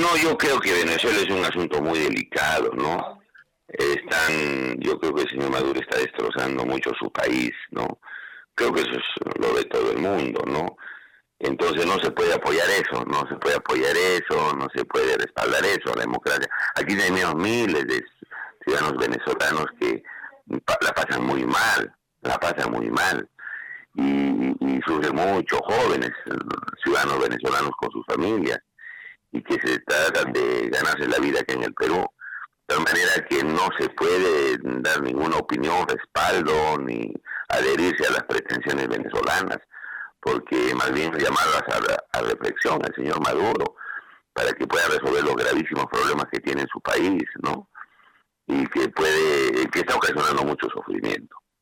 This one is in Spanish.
No, yo creo que Venezuela es un asunto muy delicado, ¿no? Yo creo que el señor Maduro está destrozando mucho su país, ¿no? Creo que eso es lo de todo el mundo, ¿no? Entonces no se puede apoyar eso, no se puede apoyar eso, no se puede respaldar eso, la democracia. Aquí tenemos miles de ciudadanos venezolanos que la pasan muy mal, y sufren mucho, jóvenes ciudadanos venezolanos con sus familias, y que se tratan de ganarse la vida aquí en el Perú. De tal manera que no se puede dar ninguna opinión, respaldo, ni adherirse a las pretensiones venezolanas, porque más bien llamarlas a reflexión al señor Maduro para que pueda resolver los gravísimos problemas que tiene en su país, ¿no? Y que está ocasionando mucho sufrimiento.